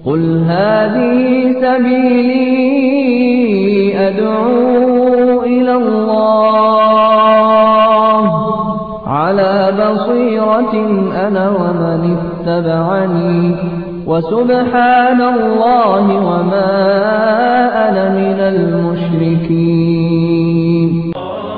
قل هذه سبيلي أدعو إلى الله على بصيرة أنا ومن اتبعني وسبحان الله وما أنا من المشركين.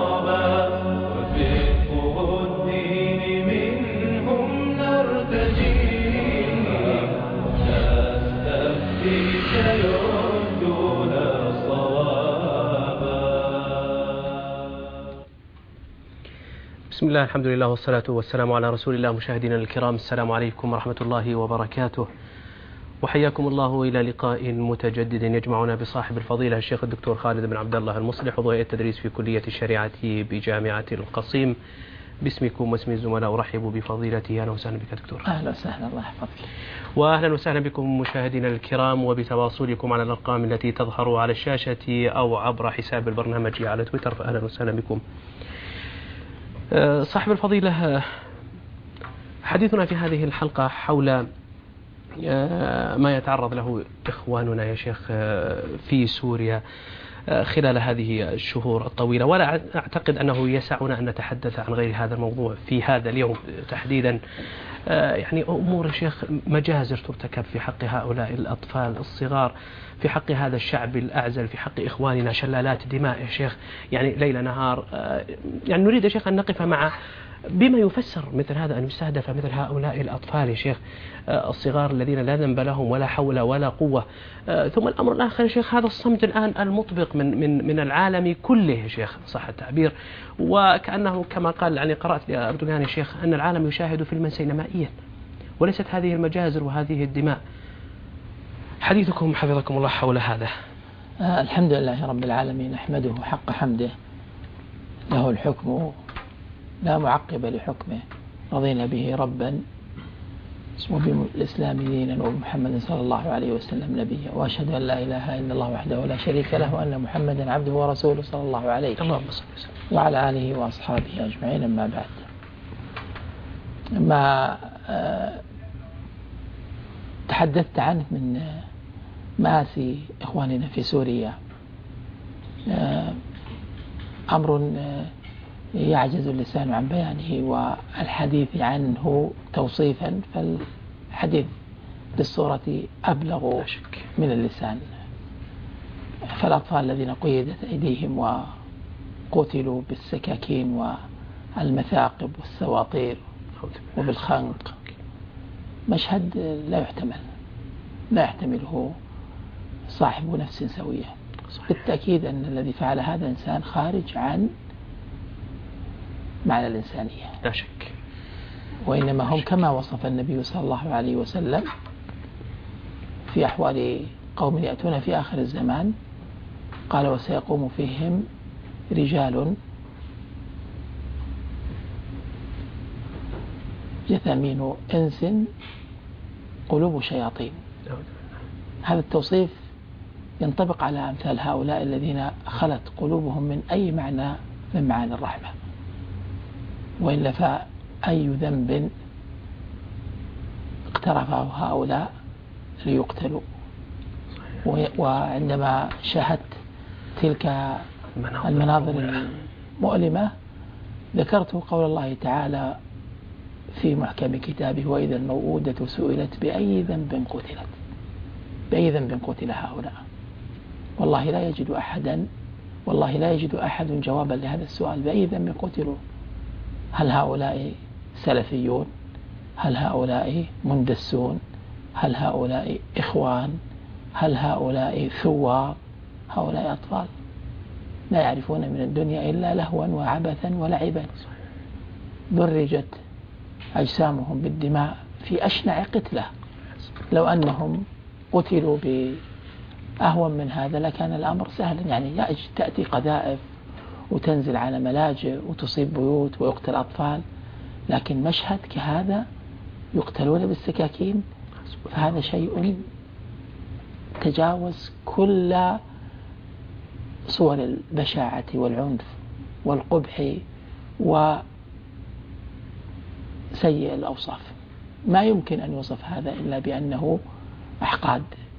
بسم الله، الحمد لله، والصلاة والسلام على رسول الله. مشاهدينا الكرام، السلام عليكم ورحمة الله وبركاته، وحياكم الله إلى لقاء متجدد يجمعنا بصاحب الفضيلة الشيخ الدكتور خالد بن عبد الله المصلح، عضو هيئة التدريس في كلية الشريعة بجامعة القصيم. باسمكم واسم الزملاء أرحب بفضيلته. أهلا وسهلا بك دكتور. أهلا وسهلا، الله يحفظك. وأهلا وسهلا بكم مشاهدينا الكرام، وبتواصلكم على الأرقام التي تظهر على الشاشة أو عبر حساب البرنامج على تويتر، فأهلا وسهلا بكم. صاحب الفضيلة، حديثنا في هذه الحلقة حول ما يتعرض له إخواننا يا شيخ في سوريا خلال هذه الشهور الطويلة، ولا أعتقد أنه يسعنا أن نتحدث عن غير هذا الموضوع في هذا اليوم تحديدا. يعني أمور يا شيخ، مجازر ترتكب في حق هؤلاء الأطفال الصغار، في حق هذا الشعب الأعزل، في حق إخواننا، شلالات دماء يا شيخ، يعني ليل نهار. يعني نريد يا شيخ أن نقف مع بما يفسر مثل هذا، أن يستهدف مثل هؤلاء الأطفال يا شيخ الصغار الذين لا ذنب لهم ولا حول ولا قوة. ثم الأمر الآخر يا شيخ، هذا الصمت الآن المطبق من العالم كله يا شيخ صح التعبير، وكأنه كما قال، يعني قرأت لأردوغان يا شيخ أن العالم يشاهد فيلما سينمائيا وليست هذه المجازر وهذه الدماء. حديثكم حفظكم الله حول هذا. الحمد لله رب العالمين، نحمده حق حمده، له الحكم لا معقب لحكمه، رضينا به ربا وبالإسلام دينا وبمحمد صلى الله عليه وسلم نبيا، وأشهد أن لا إله إلا الله وحده لا شريك له، وأن محمدا عبده ورسوله صلى الله عليه وعلى آله وأصحابه أجمعين. أما بعد، ما تحدثت عنه من مآسي إخواننا في سوريا أمر يعجز اللسان عن بيانه والحديث عنه توصيفا، فالحديث بالصورة أبلغ من اللسان. فالأطفال الذين قيدت أيديهم وقتلوا بالسكاكين والمثاقب والسواطير وبالخنق، مشهد لا يحتمله صاحب نفس سوية. بالتأكيد أن الذي فعل هذا إنسان خارج عن معنى الإنسانية، لا شك، وإنما هم كما وصف النبي صلى الله عليه وسلم في أحوال قوم يأتون في آخر الزمان، قال: وسيقوم فيهم رجال جثامين إنس قلوب شياطين. هذا التوصيف ينطبق على أمثال هؤلاء الذين خلت قلوبهم من أي معنى من معاني الرحمة، وإلا فأي ذنب اقترفه هؤلاء ليقتلوا. وعندما شاهدت تلك المناظر المؤلمة ذكرت قول الله تعالى في محكم كتابه: وإذا الموءودة سئلت بأي ذنب قتل هؤلاء. والله لا يجد أحد جوابا لهذا السؤال: بأي ذنب قتلوا؟ هل هؤلاء سلفيون؟ هل هؤلاء مندسون؟ هل هؤلاء إخوان؟ هل هؤلاء ثوار؟ هؤلاء أطفال لا يعرفون من الدنيا إلا لهوا وعبثا ولعبا، درجت أجسامهم بالدماء في أشنع قتلة. لو أنهم قتلوا بأهون من هذا لكان الأمر سهلا، يعني تأتي قذائف وتنزل على ملاجئ وتصيب بيوت ويقتل أطفال، لكن مشهد كهذا يقتلون بالسكاكين، فهذا شيء تجاوز كل صور البشاعة والعنف والقبح وسيء الأوصاف. ما يمكن أن يوصف هذا إلا بأنه أحقاد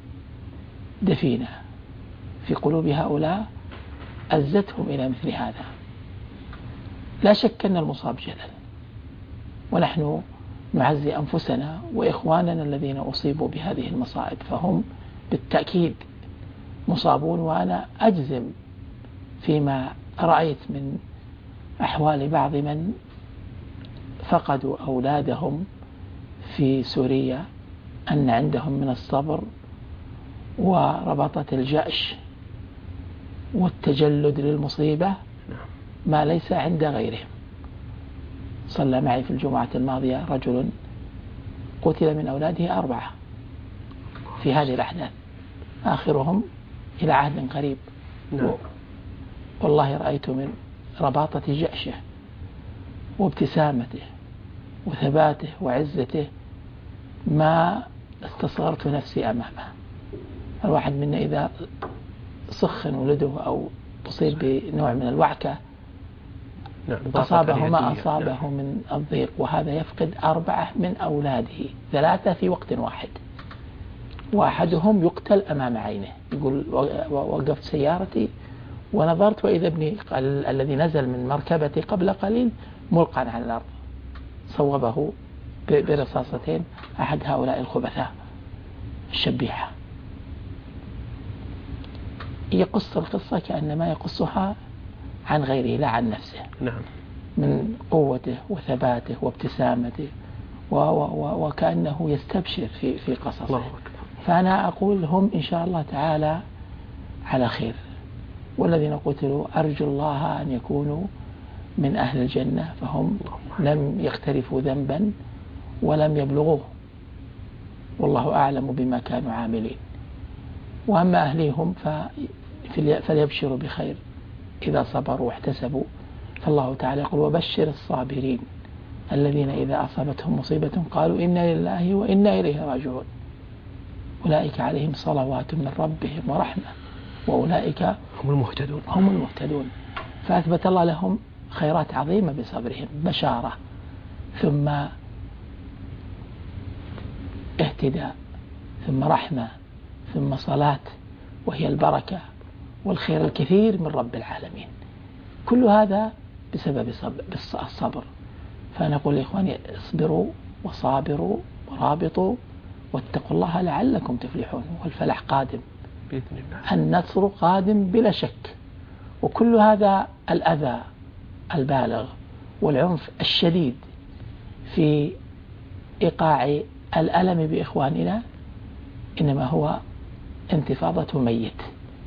دفينة في قلوب هؤلاء أزتهم إلى مثل هذا. لا شك أن المصاب جلل، ونحن نعزي أنفسنا وإخواننا الذين أصيبوا بهذه المصائب، فهم بالتأكيد مصابون. وأنا أجزم فيما رأيت من أحوال بعض من فقدوا أولادهم في سوريا أن عندهم من الصبر وربطة الجأش والتجلد للمصيبة ما ليس عند غيرهم. صلى معي في الجمعة الماضية رجل قتل من أولاده 4 في هذه الأحداث، آخرهم إلى عهد قريب. والله رأيت من رباطة جأشه وابتسامته وثباته وعزته ما استصغرت نفسي أمامه. الواحد منا إذا سخن ولده أو تصيب بنوع من الوعكة أصابه ما أصابه من الضيق، وهذا يفقد 4 من أولاده 3 في وقت واحد، وأحدهم يقتل أمام عينه. يقول وقفت سيارتي ونظرت وإذا ابني الذي نزل من مركبتي قبل قليل ملقا على الأرض، صوبه برصاصتين أحد هؤلاء الخبثاء الشبيحة. يقص القصة كأنما يقصها عن غيره لا عن نفسه. نعم. من قوته وثباته وابتسامته وكأنه يستبشر في قصصه. فأنا أقول هم إن شاء الله تعالى على خير، والذين قتلوا أرجو الله أن يكونوا من أهل الجنة، فهم لم يقترفوا ذنبا ولم يبلغوه، والله أعلم بما كانوا عاملين. وأما أهليهم فليبشروا بخير إذا صبروا واحتسبوا. فالله تعالى يقول وبشر الصابرين الذين إذا أصابتهم مصيبة قالوا إنا لله وإنا إليه راجعون أولئك عليهم صلوات من ربهم ورحمة وأولئك هم المهتدون. فأثبت الله لهم خيرات عظيمة بصبرهم، بشارة ثم اهتداء ثم رحمة ثم صلاة، وهي البركة والخير الكثير من رب العالمين. كل هذا بسبب الصبر. فنقول إخواني اصبروا وصابروا ورابطوا واتقوا الله لعلكم تفلحون، والفلاح قادم بإذن الله، النصر قادم بلا شك. وكل هذا الأذى البالغ والعنف الشديد في إيقاع الألم بإخواننا إنما هو انتفاضة ميت،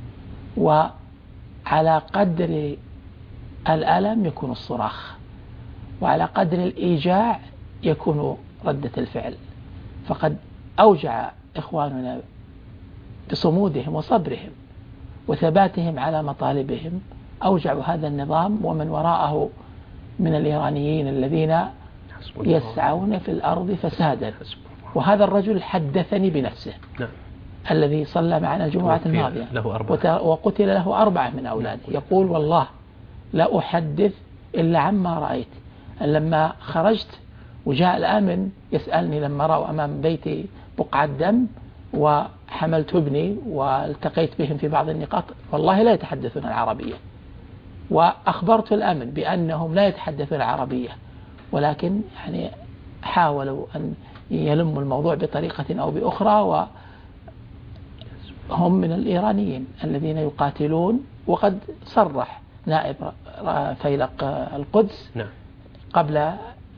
وعلى قدر الألم يكون الصراخ، وعلى قدر الإيجاع يكون ردة الفعل. فقد أوجع إخواننا بصمودهم وصبرهم وثباتهم على مطالبهم، أوجعوا هذا النظام ومن وراءه من الإيرانيين الذين يسعون في الأرض فسادا. وهذا الرجل حدثني بنفسه الذي صلى معنا الجمعة الماضية وقتل له 4 من أولاده، يقول والله لا أحدث إلا عما رأيت. لما خرجت وجاء الأمن يسألني لما رأوا أمام بيتي بقعة دم وحملت ابني والتقيت بهم في بعض النقاط، والله لا يتحدثون العربية، وأخبرت الأمن بأنهم لا يتحدثون العربية، ولكن يعني حاولوا أن يلموا الموضوع بطريقة أو بأخرى، وهم من الإيرانيين الذين يقاتلون. وقد صرح نائب فيلق القدس قبل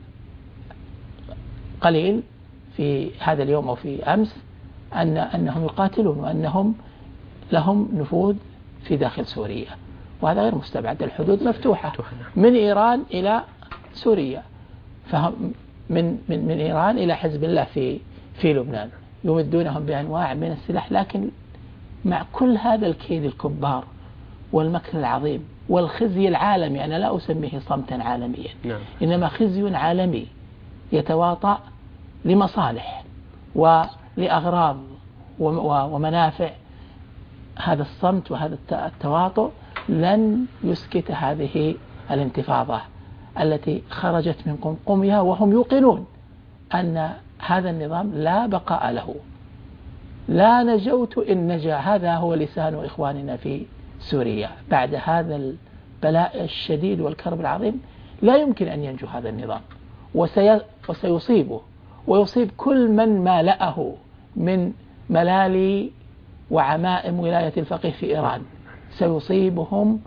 قليل في هذا اليوم أو في أمس أنهم يقاتلون وأنهم لهم نفوذ في داخل سوريا، وهذا غير مستبعد. الحدود مفتوحة من إيران إلى سوريا، فهم من إيران إلى حزب الله في لبنان، يمدونهم بأنواع من السلاح. لكن مع كل هذا الكيد الكبار والمكر العظيم والخزي العالمي، أنا لا أسميه صمتا عالميا، إنما خزي عالمي يتواطأ لمصالح ولأغراض ومنافع، هذا الصمت وهذا التواطؤ لن يسكت هذه الانتفاضة التي خرجت من قمقمها، وهم يوقنون أن هذا النظام لا بقاء له. لا نجوت إن نجا. هذا هو لسان إخواننا في سوريا بعد هذا البلاء الشديد والكرب العظيم. لا يمكن أن ينجو هذا النظام، وسيصيبه ويصيب كل من مالأه من ملالي وعمائم ولاية الفقيه في إيران. سيصيبهم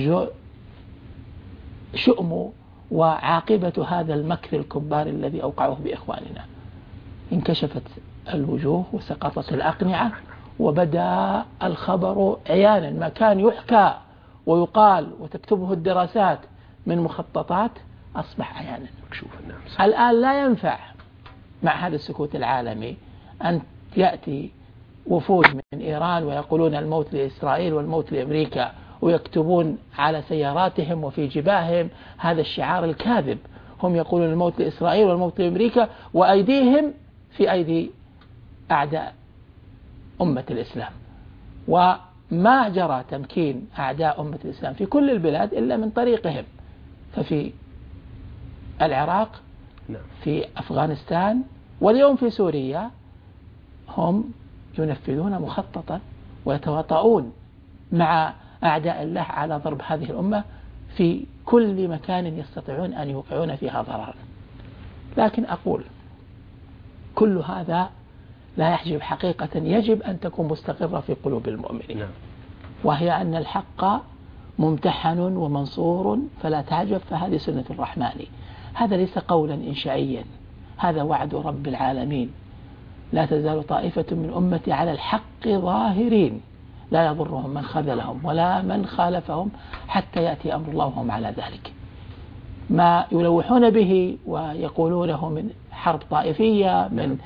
شؤم وعاقبة هذا المكر الكبار الذي أوقعوه بإخواننا. انكشفت الوجوه وسقطت الأقنعة وبدأ الخبر عيانا. ما كان يحكى ويقال وتكتبه الدراسات من مخططات أصبح عيانا مكشوف. الآن لا ينفع مع هذا السكوت العالمي أن يأتي وفود من إيران ويقولون الموت لإسرائيل والموت لأمريكا، ويكتبون على سياراتهم وفي جباههم هذا الشعار الكاذب. هم يقولون الموت لإسرائيل والموت لأمريكا وأيديهم في أيدي أعداء أمة الإسلام. وما جرى تمكين أعداء أمة الإسلام في كل البلاد إلا من طريقهم. ففي العراق، في أفغانستان، واليوم في سوريا هم ينفذون مخططا ويتواطؤون مع أعداء الله على ضرب هذه الأمة في كل مكان يستطيعون أن يوقعون فيها ضررا. لكن أقول كل هذا لا يحجب حقيقة يجب أن تكون مستقرة في قلوب المؤمنين، وهي أن الحق ممتحن ومنصور فلا تعجب، فهذه سنة الرحمن. هذا ليس قولا إنشائيا، هذا وعد رب العالمين. لا تزال طائفة من أمتي على الحق ظاهرين لا يضرهم من خذلهم ولا من خالفهم حتى يأتي أمر الله وهم على ذلك. ما يلوحون به ويقولونه من حرب طائفية، من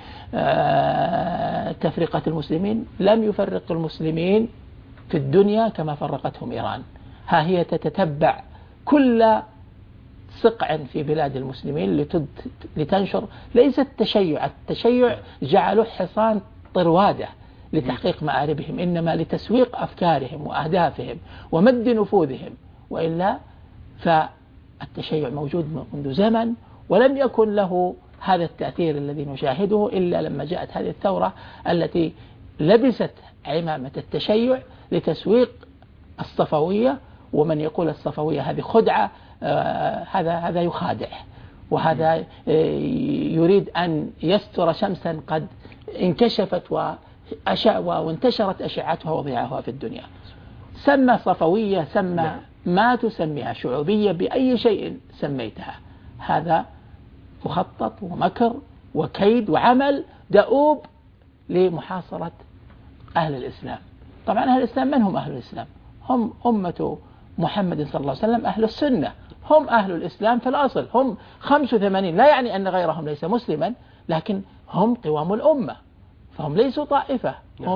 تفرقة المسلمين، لم يفرق المسلمين في الدنيا كما فرقتهم إيران. ها هي تتتبع كل صقع في بلاد المسلمين لتنشر ليس التشيع جعلوا حصان طروادة لتحقيق مآربهم، إنما لتسويق أفكارهم وأهدافهم ومد نفوذهم. وإلا فالتشيع موجود منذ زمن ولم يكن له هذا التأثير الذي نشاهده إلا لما جاءت هذه الثورة التي لبست عمامة التشيع لتسويق الصفوية. ومن يقول الصفوية هذه خدعة هذا يخادع، وهذا يريد أن يستر شمسا قد انكشفت وانتشرت أشعتها وضياعها في الدنيا. سمى صفوية، سمى ما تسميها شعوبية، بأي شيء سميتها. هذا مخطط ومكر وكيد وعمل دؤوب لمحاصرة أهل الإسلام. طبعا أهل الإسلام من هم أهل الإسلام؟ هم أمة محمد صلى الله عليه وسلم، أهل السنة، هم أهل الإسلام في الأصل، هم 85. لا يعني أن غيرهم ليس مسلما، لكن هم قوام الأمة، فهم ليسوا طائفة،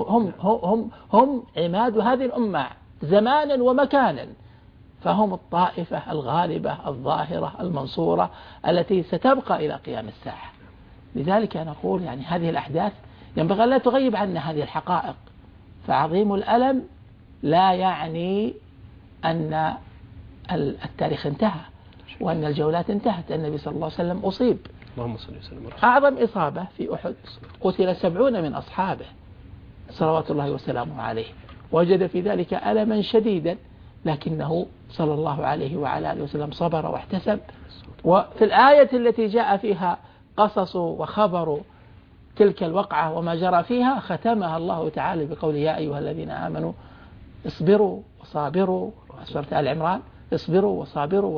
هم عماد هذه الأمة زمانا ومكانا. فهم الطائفة الغالبة الظاهرة المنصورة التي ستبقى إلى قيام الساعة. لذلك أنا أقول يعني هذه الأحداث ينبغي لا تغيب عنا هذه الحقائق. فعظيم الألم لا يعني أن التاريخ انتهى وأن الجولات انتهت. النبي صلى الله عليه وسلم أصيب، اللهم صل وسلم. أعظم إصابة في أحد، قتل 70 من أصحابه صلوات الله وسلامه عليه، وجد في ذلك ألما شديدا، لكنه صلى الله عليه وعلى آله وسلم صبر واحتسب. وفي الآية التي جاء فيها قصص وخبر تلك الوقعة وما جرى فيها ختمها الله تعالى بقول يا أيها الذين آمنوا اصبروا وصابروا. سورة آل عمران اصبروا وصابروا.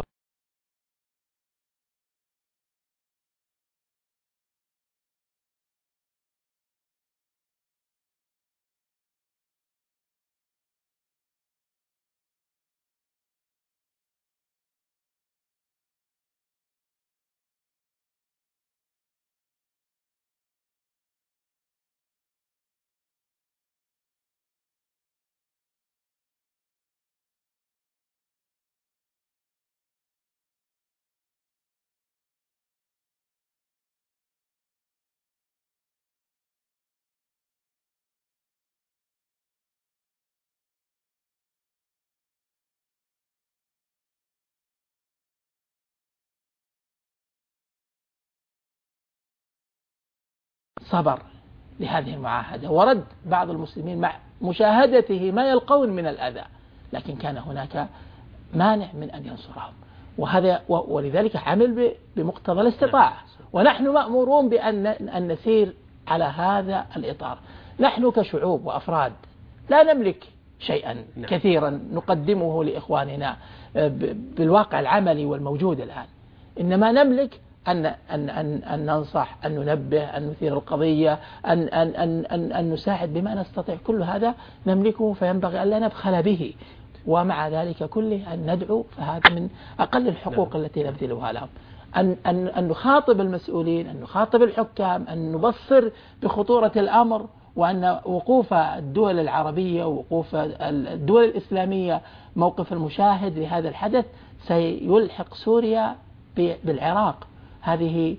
صبر لهذه المعاهدة، ورد بعض المسلمين مع مشاهدته ما يلقون من الأذى، لكن كان هناك مانع من أن ينصرهم، وهذا ولذلك عمل بمقتضى الاستطاعة. ونحن مأمورون بأن نسير على هذا الإطار. نحن كشعوب وأفراد لا نملك شيئا كثيرا نقدمه لإخواننا بالواقع العملي والموجود الآن، إنما نملك أن ننصح، أن ننبه، أن نثير القضية، أن نساعد بما نستطيع. كل هذا نملكه، فينبغي أن لا نبخل به، ومع ذلك كله أن ندعو، فهذا من أقل الحقوق التي نبذلها لهم. أن نخاطب المسؤولين، أن نخاطب الحكام، أن نبصر بخطورة الأمر، وأن وقوف الدول العربية ووقوف الدول الإسلامية موقف المشاهد لهذا الحدث سيلحق سوريا بالعراق. هذه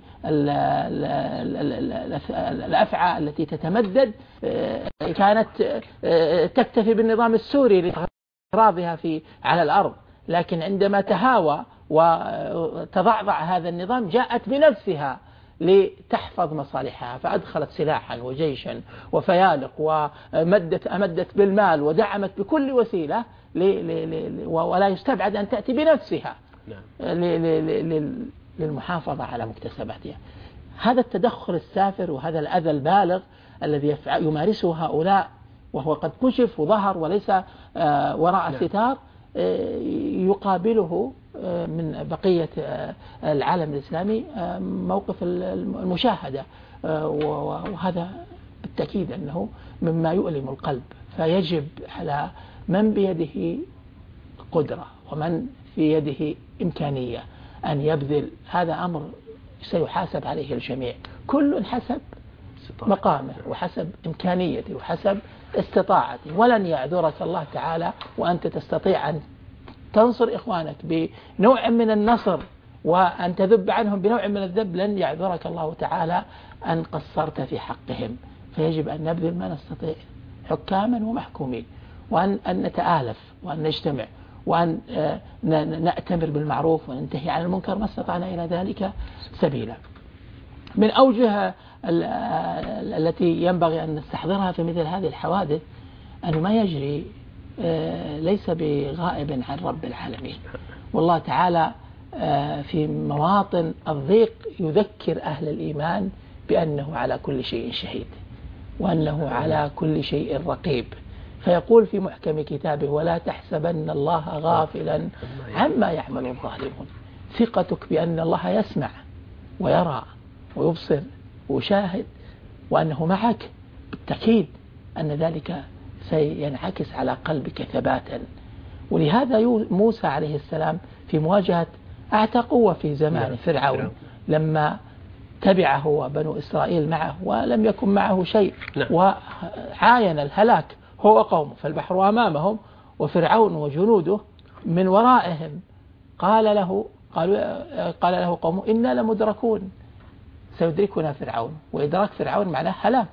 الأفعى التي تتمدد كانت تكتفي بالنظام السوري لإغراضها على الأرض، لكن عندما تهاوى وتضعضع هذا النظام جاءت بنفسها لتحفظ مصالحها، فأدخلت سلاحا وجيشا وفيالق وأمدت بالمال ودعمت بكل وسيلة ولا يستبعد أن تأتي بنفسها للمحافظة على مكتسباتها. هذا التدخل السافر وهذا الأذى البالغ الذي يمارسه هؤلاء، وهو قد كشف وظهر وليس وراء ستار، يقابله من بقية العالم الإسلامي موقف المشاهدة، وهذا بالتأكيد أنه مما يؤلم القلب. فيجب على من بيده قدرة ومن في يده إمكانية أن يبذل. هذا أمر سيحاسب عليه الجميع، كل حسب مقامه وحسب إمكانيته وحسب استطاعته، ولن يعذرك الله تعالى وأنت تستطيع أن تنصر إخوانك بنوع من النصر وأن تذب عنهم بنوع من الذب. لن يعذرك الله تعالى أن قصرت في حقهم. فيجب أن نبذل ما نستطيع حكاما ومحكومين، وأن نتآلف وأن نجتمع وأن نأتمر بالمعروف وننتهي عن المنكر ما استطعنا إلى ذلك سبيلا. من أوجه التي ينبغي أن نستحضرها في مثل هذه الحوادث أن ما يجري ليس بغائب عن رب العالمين، والله تعالى في مواطن الضيق يذكر أهل الإيمان بأنه على كل شيء شهيد وأنه على كل شيء رقيب. فيقول في محكم كتابه: ولا تحسبن الله غافلا عما يعمل الظالمون. ثقتك بأن الله يسمع ويرى ويبصر ويشاهد وأنه معك، بالتأكيد أن ذلك سينعكس على قلبك ثباتا. ولهذا موسى عليه السلام في مواجهة أعتى قوة في زمان فرعون لما تبعه وبنو إسرائيل معه ولم يكن معه شيء وعاين الهلاك هو وقومه، فالبحر أمامهم وفرعون وجنوده من ورائهم، قال له قومه: إنا لمدركون، سيدركنا فرعون. وإدراك فرعون معناه هلاك،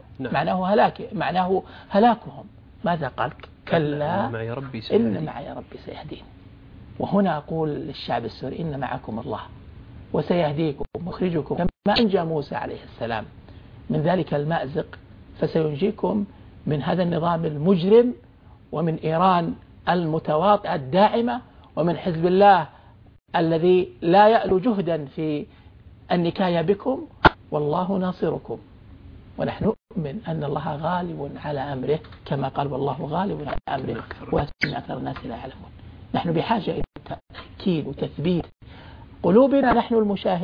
معناه هلاكهم. ماذا قال؟ كلا إن معي ربي سيهدين. وهنا أقول للشعب السوري: إن معكم الله وسيهديكم مخرجكم، كما أنجى موسى عليه السلام من ذلك المأزق، فسينجيكم من هذا النظام المجرم ومن إيران المتواطئة الداعمة ومن حزب الله الذي لا يألو جهدا في النكاية بكم، والله ناصركم. ونحن نؤمن أن الله غالب على أمره، كما قال: والله غالب على أمره ولكن أكثر الناس لا يعلمون. نحن بحاجة إلى تأكيد وتثبيت قلوبنا، نحن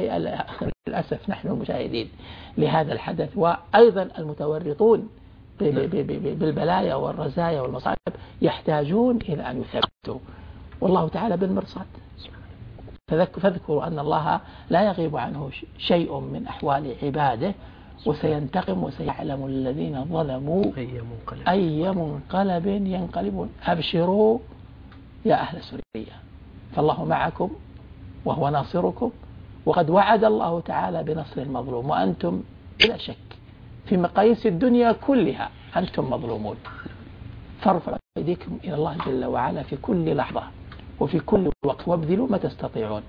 للأسف نحن المشاهدين لهذا الحدث، وأيضا المتورطون بالبلايا والرزايا والمصائب يحتاجون إلى أن يثبتوا، والله تعالى بالمرصاد. فاذكروا أن الله لا يغيب عنه شيء من أحوال عباده، وسينتقم وسيعلم الذين ظلموا أي منقلب ينقلبون. أبشروا يا أهل سوريا، فالله معكم وهو ناصركم، وقد وعد الله تعالى بنصر المظلوم، وأنتم بلا شك في مقاييس الدنيا كلها أنتم مظلومون. فارفعوا أيديكم إلى الله جل وعلا في كل لحظة وفي كل وقت، وابذلوا ما تستطيعون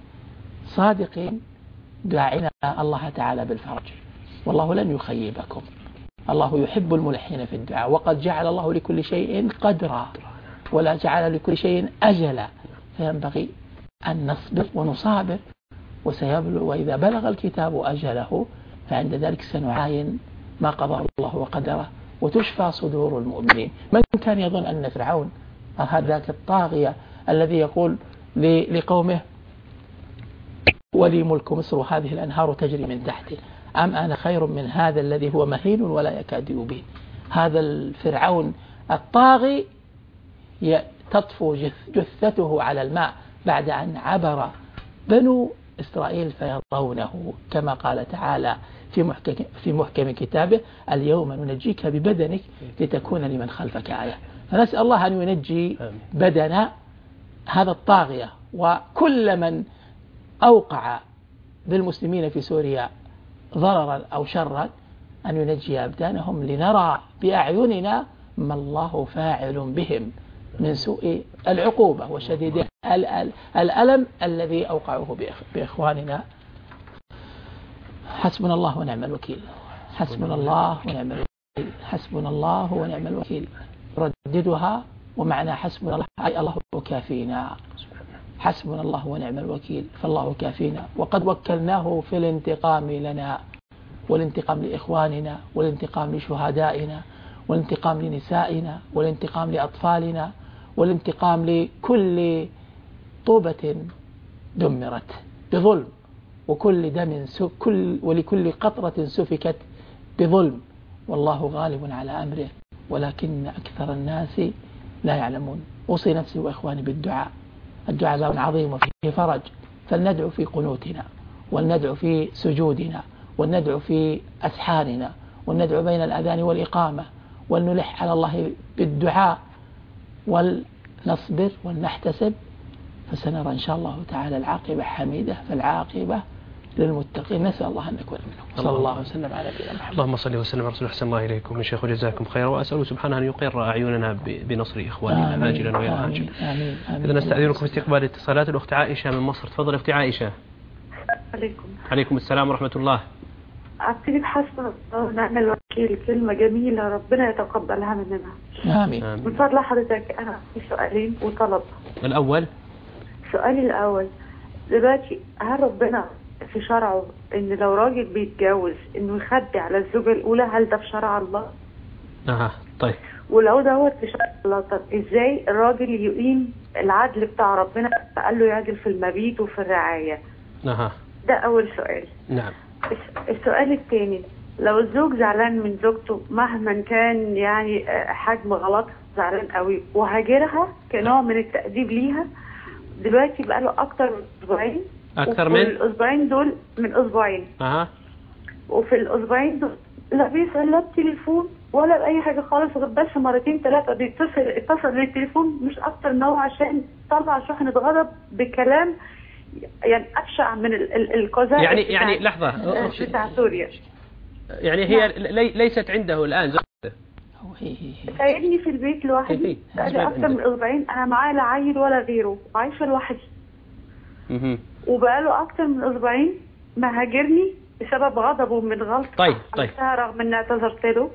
صادقين داعين الله تعالى بالفرج، والله لن يخيبكم. الله يحب الملحين في الدعاء، وقد جعل الله لكل شيء قدرا ولا جعل لكل شيء أجلا، فينبغي أن نصبر ونصابر وإذا بلغ الكتاب أجله فعند ذلك سنعاين ما قضى الله وقدره وتشفى صدور المؤمنين. من كان يظن أن فرعون هذاك الطاغية الذي يقول لقومه ولي ملك مصر وهذه الأنهار تجري من تحته، أم أنا خير من هذا الذي هو مهين ولا يكاد يبين. هذا الفرعون الطاغي تطفو جثته على الماء بعد أن عبر بنو إسرائيل فيرونه، كما قال تعالى في محكم كتابه اليوم ننجيك ببدنك لتكون لمن خلفك آية. فنسأل الله أن ينجي بدن هذا الطاغية وكل من أوقع بالمسلمين في سوريا ضررا أو شرا، أن ينجي أبدانهم لنرى بأعيننا ما الله فاعل بهم من سوء العقوبة وشديد الألم الذي أوقعوه بإخواننا. حسبنا الله ونعم الوكيل، حسبنا الله ونعم الوكيل، حسبنا الله ونعم الوكيل. رددها ومعنى حسبنا الله أي الله كافينا، حسبنا الله ونعم الوكيل، فالله كافينا. وقد وكلناه في الانتقام لنا والانتقام لإخواننا والانتقام لشهدائنا والانتقام لنسائنا والانتقام لأطفالنا والانتقام لكل طوبة دمرت بظلم وكل دم ولكل قطرة سفكت بظلم، والله غالب على أمره ولكن أكثر الناس لا يعلمون. أوصي نفسي وإخواني بالدعاء، الدعاء باب عظيم وفيه فرج، فلندعو في قنوتنا ولندعو في سجودنا ولندعو في أسحارنا ولندعو بين الأذان والإقامة ولنلح على الله بالدعاء ولنصبر ولنحتسب، فسنرى إن شاء الله تعالى العاقبة حميدة، فالعاقبة للمتقين. نسأل الله أن نكون منهم. صلى الله وسلم على نبينا محمد. اللهم صل وسلم على رسول الله. أحسن الله إليكم من شيخ وجزاكم خيرا، وأسأله سبحانه أن يقر أعيننا بنصر إخواننا عاجلا وغير عاجل. إذا نستأذنكم في استقبال اتصالات. الأخت عائشة من مصر، تفضل أختي عائشة. عليكم السلام ورحمة الله. أعطيني بحسب ونعم الوكيل كلمة جميلة ربنا يتقبلها مننا. آمين. من فضل حضرتك أنا في سؤالين وطلب. سؤالي الأول دلوقتي، هل ربنا في شرعه إن لو راجل بيتجوز إنه يخدع على الزوجة الأولى، هل ده في شرع الله؟ طيب. ولو دوت في شرع الله، طب إزاي الراجل يقيم العدل بتاع ربنا قال له يعدل في المبيت وفي الرعاية؟ ده أول سؤال. نعم. السؤال الثاني، لو الزوج زعلان من زوجته مهما كان يعني حجم غلط زعلان قوي وهاجرها كنوع من التأديب ليها، دلوقتي بقى له أكتر من أسبوعين، الأسبوعين دول من أسبوعين، وفي الأسبوعين دول لا بيسأل لا بتليفون ولا بأي حاجة خالص، غير بس مرتين ثلاثة اتصل بالتليفون مش أكتر من هو عشان طلع شحنة غضب بكلام يعني أبشع من القذائف يعني لحظة بتاع سوريا. يعني هي ليست عنده الآن زوجته، سايبني في البيت لوحدي بقالي أكتر من أسبوعين، أنا معايا لا عيل ولا غيره، عايشة لوحدي، وبقاله أكتر من أسبوعين مهاجرني بسبب غضبه من غلطة. طيب. رغم إني اعتذرت له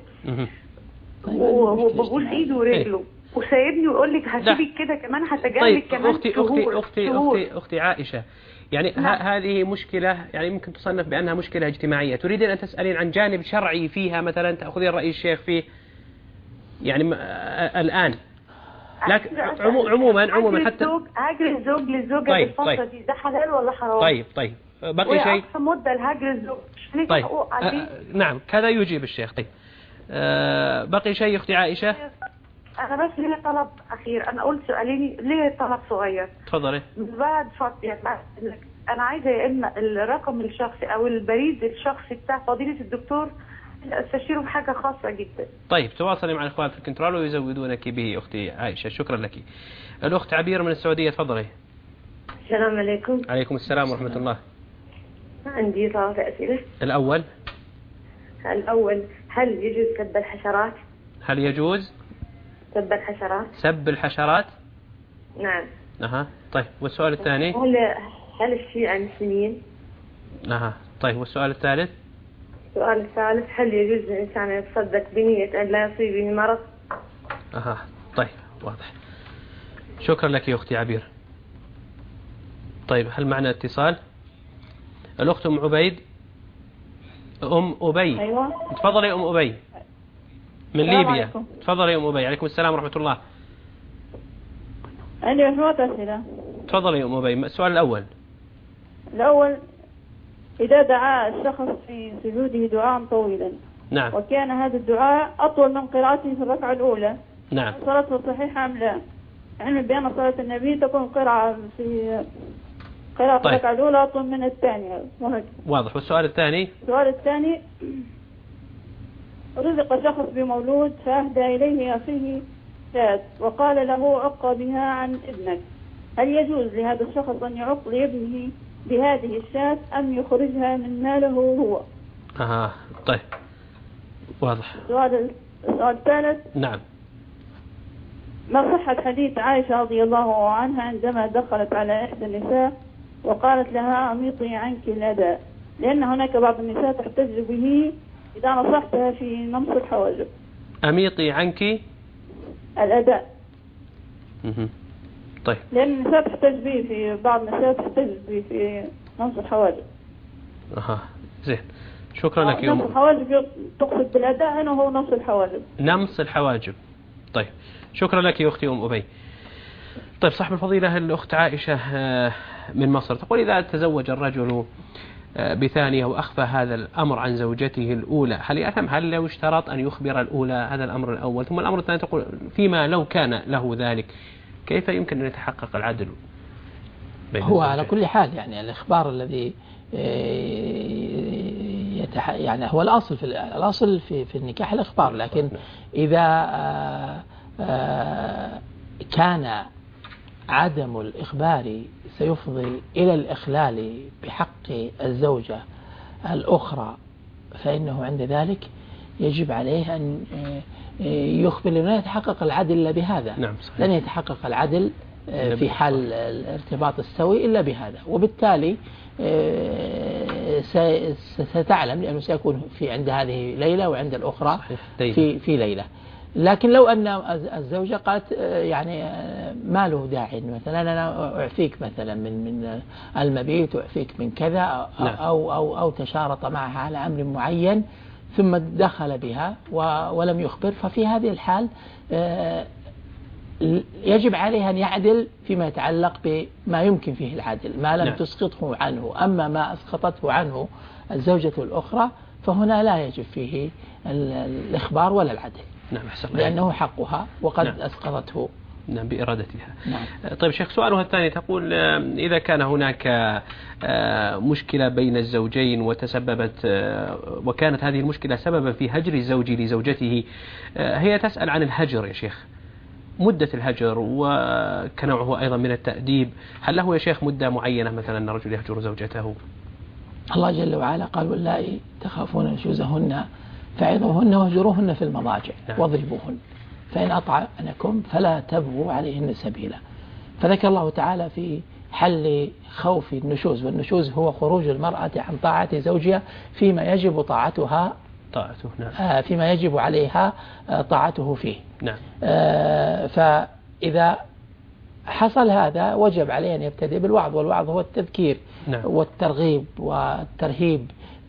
وبقول إيده ورجله وسايبني ويقول لك هسيبك كده كمان هتجاهلك كمان أختي عائشة، يعني هذه مشكلة يعني ممكن تصنف بأنها مشكلة اجتماعية، تريدين أن تسألين عن جانب شرعي فيها مثلا تأخذين رأي الشيخ فيه يعني الآن، لكن عموما حتى هاجر الزوج للزوجة بالفترة دي ده حلال ولا حرام؟ طيب بقي شيء أقصى مدة لهاجر الزوج مش حقوق عليه. نعم كذا يجيب الشيخ. طيب بقي شيء أختي عائشة؟ أنا بس ليه طلب أخير، أنا قلت سؤالين ليه طلب صغير. تفضلي. بعد يعني أنا عايزة يا إما الرقم الشخصي أو البريد الشخصي بتاع فضيلة الدكتور استشيره بحاجة خاصة جدا. طيب تواصلي مع الإخوان في الكنترول ويزودونك به أختي عائشة. شكرا لك. الأخت عبير من السعودية، تفضلي. السلام عليكم. عليكم السلام ورحمة الله. عندي 3 أسئلة. الأول هل يجوز سب الحشرات؟ هل يجوز سب الحشرات؟ نعم. طيب والسؤال الثاني؟ هل الشيعة مسلمين؟ طيب والسؤال الثالث؟ السؤال الثالث: هل يجوز للإنسان أن يتصدق بنية أن لا يصيبه مرض؟ طيب واضح. شكرا لك يا أختي عبير. طيب هل معنا اتصال؟ الأخت أم عبيد، أم أبي. أيوة. تفضلي أم أبي من ليبيا. تفضلي يا أم أبي. عليكم السلام ورحمة الله. عندي مجموعة أسئلة. تفضلي يا أم أبي. السؤال الأول: إذا دعا الشخص في سجوده دعاء طويلا، نعم، وكان هذا الدعاء أطول من قراءته في الركعة الأولى، نعم، صلاته صحيحة أم لا؟ علما بأن صلاة النبي تكون قراءة في الركعة الأولى أطول من الثانية. واضح. والسؤال الثاني؟ السؤال الثاني: رزق شخص بمولود فأهدى إليه أخيه شاة وقال له عق بها عن ابنك، هل يجوز لهذا الشخص أن يعق لابنه بهذه الشاة أم يخرجها من ماله هو؟ طيب واضح. السؤال الثالث: نعم، ما صحة حديث عائشة رضي الله عنها عندما دخلت على إحدى النساء وقالت لها أميطي عنك الأداء، لأن هناك بعض النساء تحتج به إذا نصحتها في نمص الحواجب. أميطي عنك الأداء. طيب. لأن النساء تحتج به، في بعض النساء تحتج به في نمص الحواجب. زين. شكرا لك يا نمص الحواجب تقصد بالأداء أنه هو نمص الحواجب. نمص الحواجب. طيب شكرا لك يا أختي أم أبي. طيب صاحب الفضيلة الأخت عائشة من مصر تقول: إذا تزوج الرجل بثانية وأخفى هذا الأمر عن زوجته الأولى هل يأثم؟ هل لو اشترط أن يخبر الأولى هذا الأمر الأول؟ ثم الأمر الثاني تقول: فيما لو كان له ذلك كيف يمكن أن يتحقق العدل؟ هو على كل حال يعني الإخبار الذي يعني هو الأصل في النكاح الإخبار، لكن إذا كان عدم الإخبار سيفضي إلى الإخلال بحق الزوجة الأخرى فإنه عند ذلك يجب عليه أن يخبر، لأنه يتحقق العدل إلا بهذا. نعم صحيح. لن يتحقق العدل في حال الارتباط السوي إلا بهذا، وبالتالي ستعلم لأنه سيكون في عند هذه ليلة وعند الأخرى في ليلة. لكن لو أن الزوجة قالت يعني ما له داعي، مثلا أنا أعفيك مثلا من المبيت، أعفيك من كذا، أو تشارط معها على أمر معين ثم دخل بها ولم يخبر، ففي هذه الحال يجب عليه أن يعدل فيما يتعلق بما يمكن فيه العدل ما لم تسقطه عنه. أما ما أسقطته عنه الزوجة الأخرى فهنا لا يجب فيه الإخبار ولا العدل. نعم لأنه حقها وقد أسقطته بإرادتها. طيب شيخ، سؤالها الثاني تقول: إذا كان هناك مشكلة بين الزوجين وتسببت وكانت هذه المشكلة سببا في هجر الزوج لزوجته، هي تسأل عن الهجر يا شيخ، مدة الهجر وكنوعه أيضا من التأديب، هل له يا شيخ مدة معينة مثلا أن الرجل يهجر زوجته؟ الله جل وعلا قال: واللائي تخافون نشوزهن فعظوهن واهجروهن في المضاجع واضربوهن فإن أطعنكم فلا تبغوا عليهن سبيلا. فذكر الله تعالى في حل خوف النشوز، والنشوز هو خروج المرأة عن طاعة زوجها فيما يجب طاعته فيما يجب عليها طاعته فيه. نعم. فإذا حصل هذا وجب عليه أن يبتدئ بالوعظ، والوعظ هو التذكير والترغيب والترهيب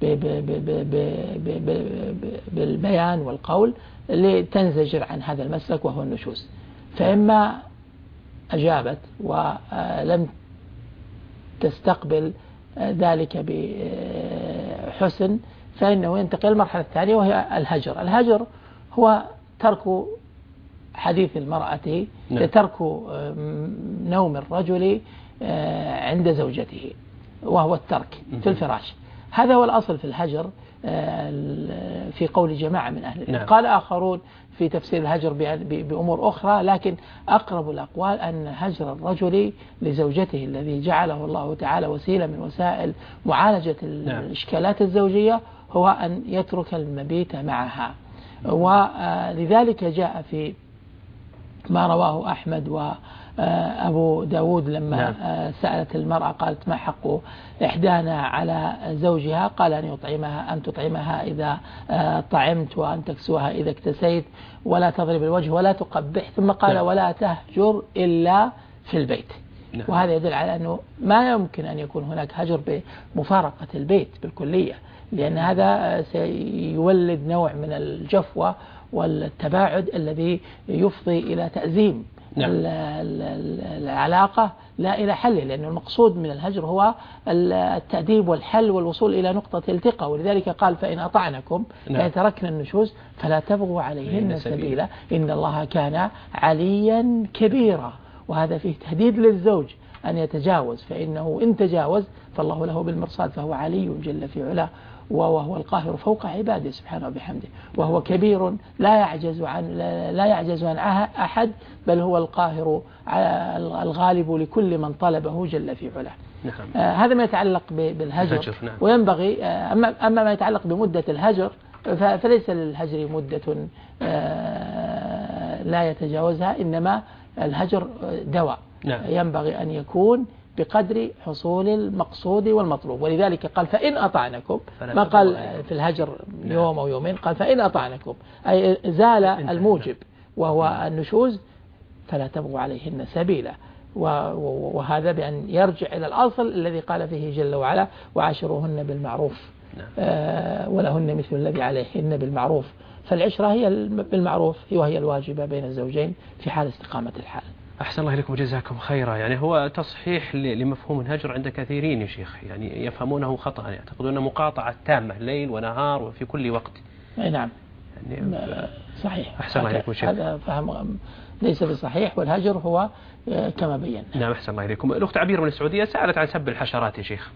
بالبيان والقول لتنزجر عن هذا المسلك وهو النشوز. فإما أجابت ولم تستقبل ذلك بحسن فإنه ينتقل المرحلة الثانية وهي الهجر. الهجر هو ترك حديث المرأة، ترك نوم الرجل عند زوجته وهو الترك في الفراش. هذا هو الأصل في الهجر في قول جماعة من أهل العلم. قال آخرون في تفسير الهجر بأمور أخرى، لكن أقرب الأقوال أن هجر الرجل لزوجته الذي جعله الله تعالى وسيلة من وسائل معالجة الإشكالات الزوجية هو أن يترك المبيت معها. ولذلك جاء في ما رواه أحمد أبو داود لما سألت المرأة قالت ما حق إحدانا على زوجها؟ قال أن تطعمها إذا طعمت، وأن تكسوها إذا اكتسيت، ولا تضرب الوجه ولا تقبح، ثم قال ولا تهجر إلا في البيت. وهذا يدل على أنه ما يمكن أن يكون هناك هجر بمفارقة البيت بالكلية، لأن هذا سيولد نوع من الجفوة والتباعد الذي يفضي إلى تأزيم العلاقة لا إلى حل، لأن المقصود من الهجر هو التأديب والحل والوصول إلى نقطة التقاء. ولذلك قال فإن أطعنكم يعني تركنا النشوز فلا تبغوا عليهن سبيلا إن الله كان عليا كبيرا. وهذا فيه تهديد للزوج أن يتجاوز، فإنه إن تجاوز فالله له بالمرصاد، فهو علي جل في علاه، وهو القاهر فوق عباده سبحانه وبحمده، وهو كبير لا يعجز عن أحد، بل هو القاهر الغالب لكل من طلبه جل في علاه. هذا ما يتعلق بالهجر. وينبغي أما ما يتعلق بمدة الهجر فليس للهجر مدة لا يتجاوزها، إنما الهجر دواء ينبغي أن يكون بقدر حصول المقصود والمطلوب. ولذلك قال فإن أطعنكم، ما قال في الهجر يوم أو يومين، قال فإن أطعنكم أي زال الموجب وهو النشوز فلا تبغوا عليهن سبيلا. وهذا بأن يرجع إلى الأصل الذي قال فيه جل وعلا وعاشروهن بالمعروف ولهن مثل الذي عليهن بالمعروف. فالعشرة هي بالمعروف وهي الواجبة بين الزوجين في حال استقامة الحال. أحسن الله إليكم وجزاكم خيرا. يعني هو تصحيح لمفهوم الهجر عند كثيرين يا شيخ، يعني يفهمونه خطأ، يعتقدون مقاطعة تامة ليل ونهار وفي كل وقت. نعم يعني صحيح. أحسن الله إليكم شيخ. هذا فهم ليس بصحيح، والهجر هو كما بينا. نعم أحسن الله إليكم. الأخت عبير من السعودية سألت عن سب الحشرات يا شيخ.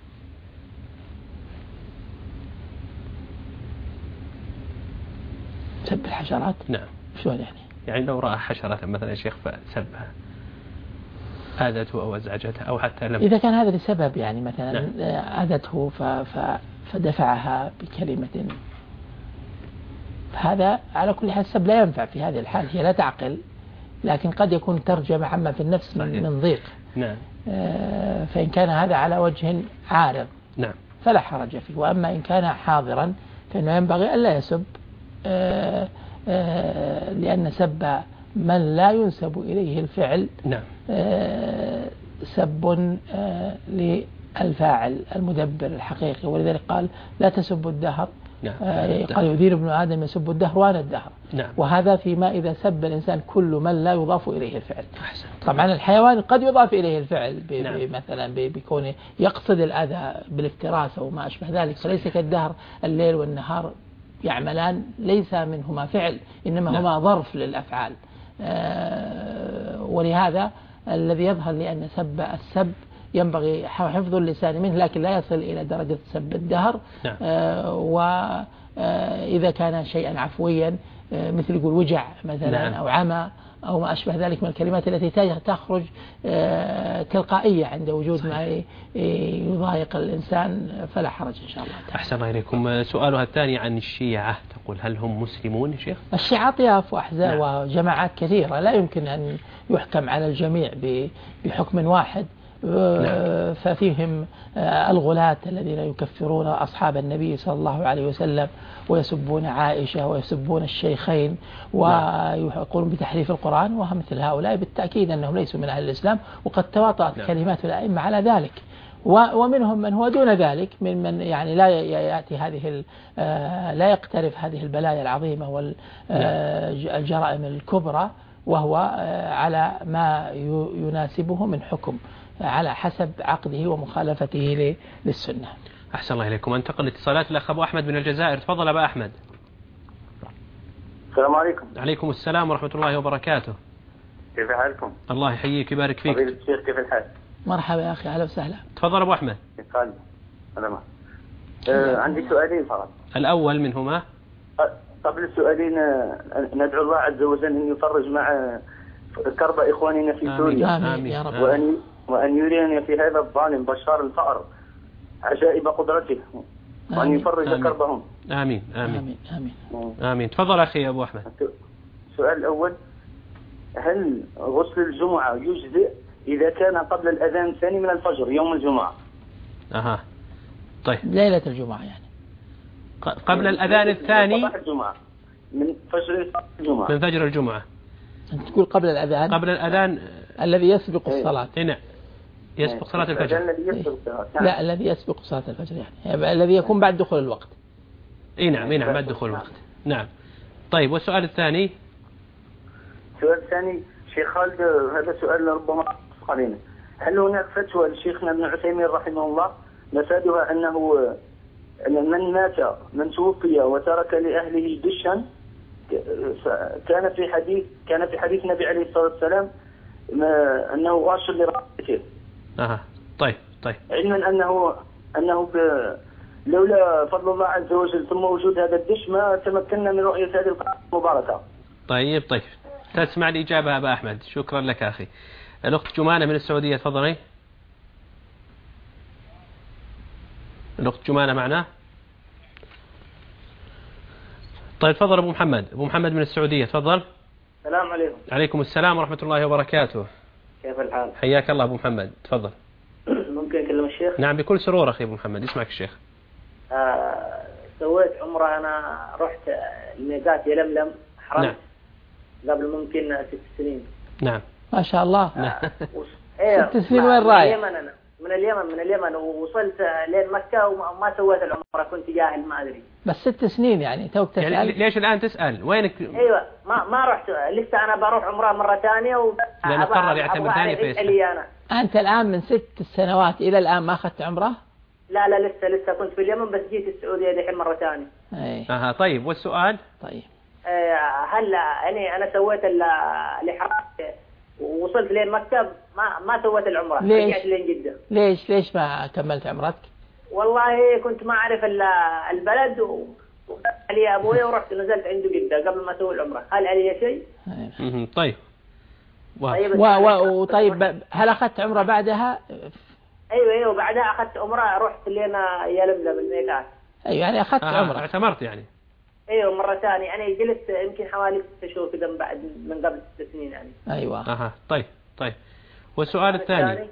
سب الحشرات؟ نعم. شو يعني لو رأى حشرة مثلا يا شيخ فسبها، آذته أو أزعجتها أو حتى لم، إذا كان هذا لسبب يعني مثلا آذته فدفعها بكلمة، هذا على كل حال السب لا ينفع في هذه الحال، هي لا تعقل، لكن قد يكون ترجمة عما في النفس من ضيق. نعم. فإن كان هذا على وجه عارض نعم فلا حرج فيه. وأما إن كان حاضرا فإنه ينبغي ألا يسب، لأن سب من لا ينسب إليه الفعل سب للفاعل المدبر الحقيقي. ولذلك قال لا تسبوا الدهر. قال يدير ابن آدم يسب الدهر وأنا الدهر. وهذا فيما إذا سب الإنسان كل من لا يضاف إليه الفعل. طبعا الحيوان قد يضاف إليه الفعل مثلا بكونه يقصد الأذى بالافتراس أو ما أشبه ذلك، فليس كالدهر الليل والنهار يعملان ليس منهما فعل إنما هما ظرف للأفعال. ولهذا الذي يظهر لأن السب ينبغي حفظ اللسان منه، لكن لا يصل إلى درجة سب الدهر. وإذا كان شيئا عفويا مثل يقول وجع مثلا أو عمى أو ما أشبه ذلك من الكلمات التي تخرج تلقائية عند وجود ما يضايق الإنسان فلا حرج إن شاء الله تعالى. أحسن الله إليكم. سؤالها الثاني عن الشيعة، تقول هل هم مسلمون يا شيخ؟ الشيعة طياف وأحزاب وجماعات كثيرة، لا يمكن أن يحكم على الجميع بحكم واحد. ففيهم الغلاة الذين يكفرون أصحاب النبي صلى الله عليه وسلم ويسبون عائشة ويسبون الشيخين ويقولون بتحريف القرآن، ومثل هؤلاء بالتأكيد أنهم ليسوا من أهل الإسلام، وقد تواطأت كلمات الأئمة على ذلك. ومنهم من هو دون ذلك من يعني لا يأتي لا يقترف هذه البلايا العظيمة والجرائم الكبرى، وهو على ما يناسبه من حكم على حسب عقده ومخالفته للسنة. أحسن الله إليكم. انتقل اتصالات الأخ أبو أحمد من الجزائر. تفضل أبو أحمد. السلام عليكم. عليكم السلام ورحمة الله وبركاته. كيف حالكم؟ الله يحييك ويبارك فيك. فضيلة الشيخ كيف الحال؟ مرحبا يا أخي، أهلا وسهلا. تفضل أبو أحمد. كيف حالك؟ عندي سؤالين فقط. الأول منهما قبل السؤالين ندعو الله عز وجل أن يفرج مع كرب إخواننا في سوريا. آمين يا رب. وأن يرينا في هذا الظالم بشار الفأر عجائب قدرته، وأن يفرج كربهم. آمين آمين آمين آمين. آمين. تفضل أخي أبو أحمد. السؤال الأول، هل غسل الجمعة يجزئ إذا كان قبل الأذان الثاني من الفجر يوم الجمعة؟ طيب ليلة الجمعة يعني قبل الأذان الثاني الجمعة من فجر الجمعة. من فجر الجمعة. أنت تقول قبل الأذان. قبل الأذان الذي يسبق الصلاة. نعم يسبق صلاة الفجر. لا الذي يسبق صلاة الفجر يعني الذي يكون بعد دخول الوقت. نعم بعد دخول الوقت. نعم. طيب والسؤال الثاني. السؤال الثاني شيخ خالد، هذا سؤال ربما قليلا. هل هناك فتوى لشيخنا ابن عثيمين رحمه الله مفادها أنه من مات من توفي وترك لأهله دشا كان في حديث النبي عليه الصلاة والسلام أنه غاش لرأسه. طيب علما أنه لولا فضل الله عز وجل ثم وجود هذا الدش ما تمكنا من رؤية هذه القناة المباركة. طيب تسمع الإجابة أبا أحمد. شكرا لك أخي. الأخت جمانة من السعودية تفضلي. الأخت جمانة معنا. طيب تفضل أبو محمد من السعودية تفضل. السلام عليكم. عليكم السلام ورحمة الله وبركاته. كيف الحال؟ حياك الله أبو محمد تفضل. ممكن أكلم الشيخ؟ نعم بكل سرور أخي أبو محمد يسمعك الشيخ. سويت عمرة أنا رحت الميقات يلملم حرمت. نعم. قبل ممكن 6 سنين. نعم ما شاء الله. نعم. 6 سنين وين رايح؟ من اليمن ووصلت لين مكة وما سويت العمرة كنت جاهل ما أدري. بس 6 سنين يعني توك تسأل. يعني ليش الآن تسأل وينك؟ أيوة ما رحت لسه أنا بروح عمرة مرة ثانية لأنه قرر يعتمر ثاني في أنت الآن من 6 سنوات إلى الآن ما أخذت عمرة؟ لا لسه كنت في اليمن بس جيت السعودية دحين مرة ثانية. طيب والسؤال؟ طيب هل يعني أنا سويت الإحرام ووصلت لين مكة ما سويت العمرة. رجعت لين جدة. ليش ما كملت عمرتك؟ والله كنت ما أعرف البلد وقال لي أبوي ورحت نزلت عنده جدة قبل ما أسوي العمرة. هل علي شيء؟ طيب طيب هل أخذت عمرة بعدها؟ أيوة بعدها أخذت عمرة رحت لين يلملم الميقات. أيوة يعني أخذت عمرة. اعتمرت يعني. ايوه مرة ثانية أنا جلست يمكن حوالي 6 شهور كذا من قبل 6 سنين يعني. أيوة. طيب والسؤال الثاني.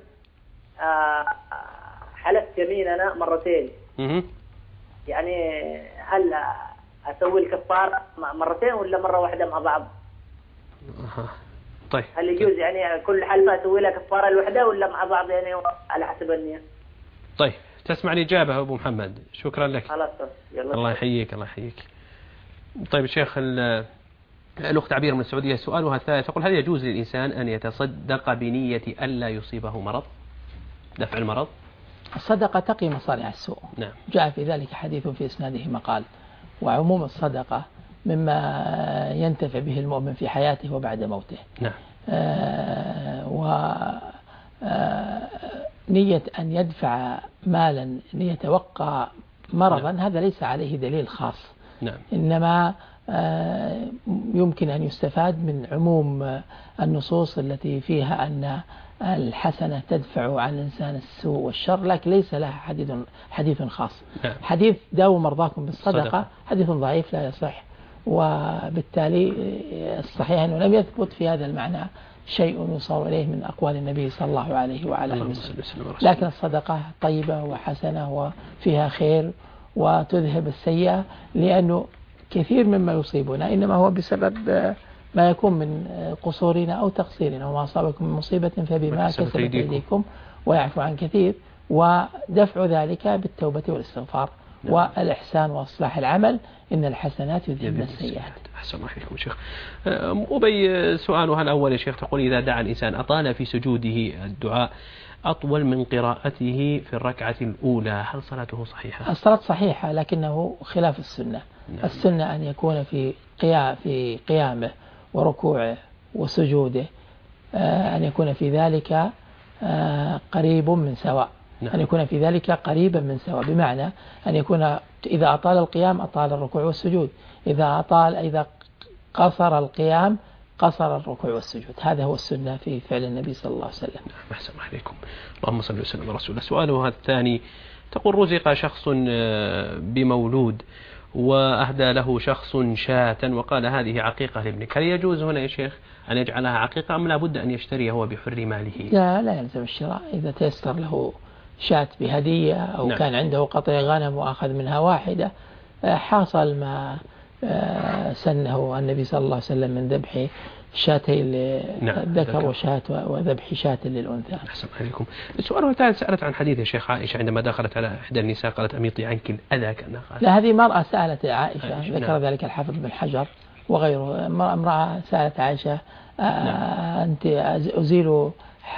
حلفت يمين أنا مرتين. يعني هل أسوي الكفارة مرتين ولا مرة واحدة مع بعض؟ طيب هل يجوز يعني كل حلفة أسوي لها كفارة الوحدة ولا مع بعض يعني على حسب النية؟ طيب تسمع الإجابة أبو محمد. شكرا لك. خلاص يلا. الله يحييك. طيب الشيخ الأخت عبير من السعودية سؤالها الثالث تقول هل يجوز للإنسان أن يتصدق بنية ألا يصيبه مرض دفع المرض؟ الصدقة تقي مصارع السوء. نعم. جاء في ذلك حديث في إسناده مقال. وعموم الصدقة مما ينتفع به المؤمن في حياته وبعد موته. نعم. ونية أن يدفع مالا ليتوقع مرضا هذا ليس عليه دليل خاص. نعم. إنما يمكن أن يستفاد من عموم النصوص التي فيها أن الحسنة تدفع عن الإنسان السوء والشر لكن ليس لها حديث خاص. نعم. حديث داووا مرضاكم بالصدقة حديث ضعيف لا يصح وبالتالي الصحيح أنه لم يثبت في هذا المعنى شيء يصار إليه من أقوال النبي صلى الله عليه وعلى آله وسلم. لكن الصدقة طيبة وحسنة وفيها خير وتذهب السيئة لأنه كثير مما يصيبنا إنما هو بسبب ما يكون من قصورنا أو تقصيرنا وما أصابكم من مصيبة فبما كسبت أيديكم ويعفو عن كثير ودفع ذلك بالتوبة والاستغفار والإحسان وإصلاح العمل إن الحسنات يذهبن السيئات. أحسن الله عليكم شيخ. أبي سؤالها الأول يا شيخ تقول إذا دعا الإنسان أطال في سجوده الدعاء أطول من قراءته في الركعة الأولى هل صلاته صحيحة؟ الصلاة صحيحة لكنه خلاف السنة. نعم. السنة أن يكون في قيامه وركوعه وسجوده أن يكون في ذلك قريب من سواء. نعم. أن يكون في ذلك قريبا من سواء بمعنى أن يكون إذا أطال القيام أطال الركوع والسجود إذا قصر القيام قصر الركوع والسجود هذا هو السنة في فعل النبي صلى الله عليه وسلم. أحسن الله عليكم. اللهم صل وسلم على رسول الله. سؤاله الثاني تقول رزق شخص بمولود وأهدى له شخص شاة وقال هذه عقيقة لابنك، هل يجوز هنا يا شيخ أن يجعلها عقيقة أم لا بد أن يشتري هو بحر ماله؟ لا يلزم الشراء. إذا تيسر له شاة بهدية أو كان عنده قطع غنم وأخذ منها واحدة، حاصل ما سنه النبي صلى الله عليه وسلم من ذبح شاتين للذكر وذبح شاة للأنثى. أحسن عليكم. السؤال الثالث، سألت عن حديث الشيخ عائشة عندما دخلت على إحدى النساء قالت أميطي عنك الأذى كأنها قالت. لا، هذه مرأة سألت عائشة، ذكر ذلك الحافظ بن حجر وغيره. امرأة سألت عائشة أنت أزيل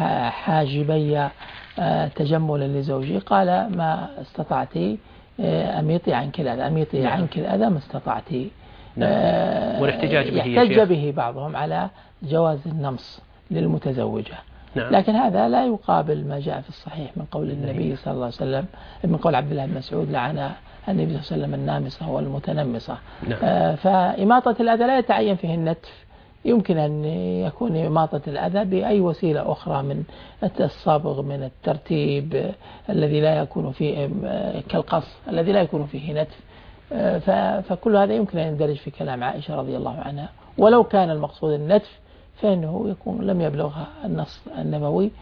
حاجبي تجملا لزوجي، قال ما استطعتي أميطي عنك الأذى، أميطي عنك الأذى ما استطعتي. والاحتجاج به يحتج به بعضهم على جواز النمص للمتزوجة. لكن هذا لا يقابل ما جاء في الصحيح من قول النبي صلى الله عليه وسلم، من قول عبد الله بن مسعود لعن النبي صلى الله عليه وسلم النامصة والمتنمصة. فإماطة الأذى لا يتعين فيه النتف، يمكن أن يكون إماطة الأذى بأي وسيلة أخرى من الصابغ، من الترتيب الذي لا يكون فيه كالقص الذي لا يكون فيه نتف. فكل هذا يمكن أن يندرج في كلام عائشة رضي الله عنها. ولو كان المقصود النتف فإنه يكون لم يبلغها النص النبوي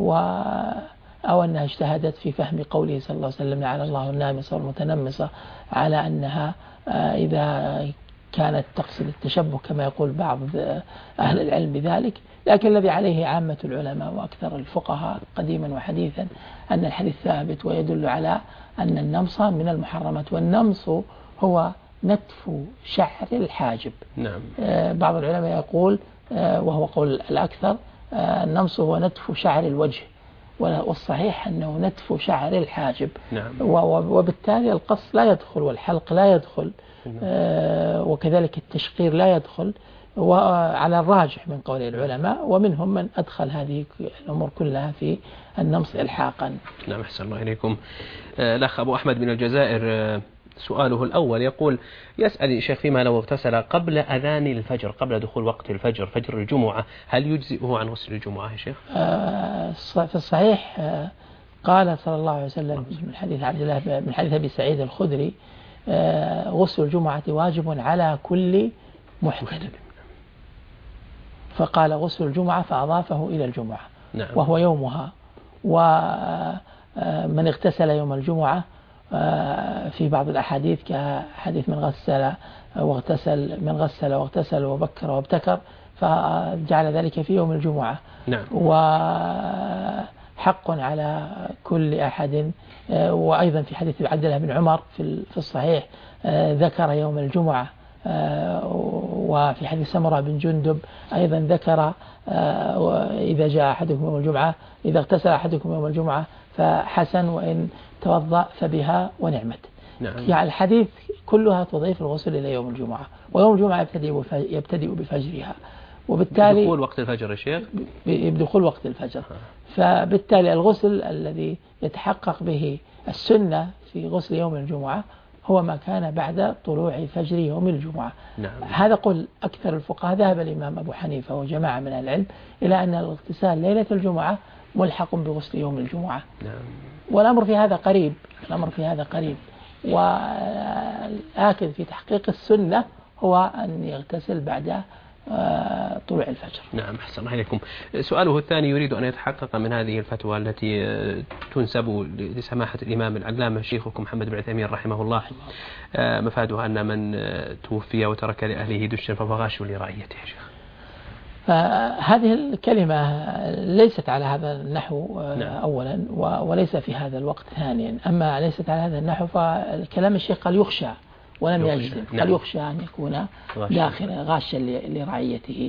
أو أنها اجتهدت في فهم قوله صلى الله عليه وسلم لعن الله النامصة والمتنمصة، على أنها إذا كانت تقصد التشبه كما يقول بعض أهل العلم بذلك. لكن الذي عليه عامة العلماء وأكثر الفقهاء قديما وحديثا أن الحديث ثابت ويدل على أن النمص من المحرمات، والنمص هو نتف شعر الحاجب. بعض العلماء يقول وهو قول الأكثر النمص هو نتف شعر الوجه، والصحيح أنه نتف شعر الحاجب. وبالتالي القص لا يدخل والحلق لا يدخل وكذلك التشقير لا يدخل، وعلى الراجح من قول العلماء، ومنهم من أدخل هذه الأمور كلها في النمص إلحاقا. نعم، أحسن الله إليكم. الأخ أبو أحمد من الجزائر سؤاله الأول يقول يسأل الشيخ فيما لو اغتسل قبل أذان الفجر، قبل دخول وقت الفجر، فجر الجمعة، هل يجزئه عن غسل الجمعة يا شيخ؟ في الصحيح قال صلى الله عليه وسلم من حديث عبد الله من حديث أبي سعيد الخدري غسل الجمعة واجب على كل محتلم، فقال غسل الجمعة فأضافه إلى الجمعة. وهو يومها. ومن اغتسل يوم الجمعة في بعض الأحاديث كحديث من غسل واغتسل وبكر وابتكر فجعل ذلك في يوم الجمعة. وحق على كل أحد. وأيضا في حديث عبد الله بن عمر في الصحيح ذكر يوم الجمعة. وفي حديث سمرة بن جندب أيضا ذكر إذا جاء أحدكم يوم الجمعة، إذا اغتسل أحدكم يوم الجمعة فحسن، وإن توضأ فبها ونعمت. يعني الحديث كلها تضيف الغسل إلى يوم الجمعة، ويوم الجمعة يبتدئ بفجرها، وبالتالي بدخول وقت الفجر يا شيخ، بدخول وقت الفجر. فبالتالي الغسل الذي يتحقق به السنة في غسل يوم الجمعة هو ما كان بعد طلوع فجر يوم الجمعة. هذا قول أكثر الفقهاء. ذهب الإمام أبو حنيفة وجماعة من العلم إلى أن الاغتسال ليلة الجمعة ملحق بغسل يوم الجمعة. والأمر في هذا قريب. والآكد في تحقيق السنة هو أن يغتسل بعد طلوع الفجر. نعم، أحسن الله إليكم. سؤاله الثاني يريد أن يتحقق من هذه الفتوى التي تنسب لسماحة الإمام العلامة شيخكم محمد بن عثيمين رحمه الله، مفادها أن من توفي وترك لأهله دشا فهو غاش لرعيته. هذه الكلمة ليست على هذا النحو أولا، وليس في هذا الوقت ثانيا. أما ليست على هذا النحو فالكلام الشيخ قال يخشى ولم يجزم، قال يخشى أن يكون داخل غاشا لرعيته.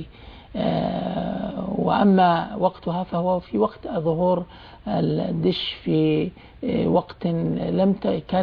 وأما وقتها فهو في وقت ظهور الدش، في وقت لم كان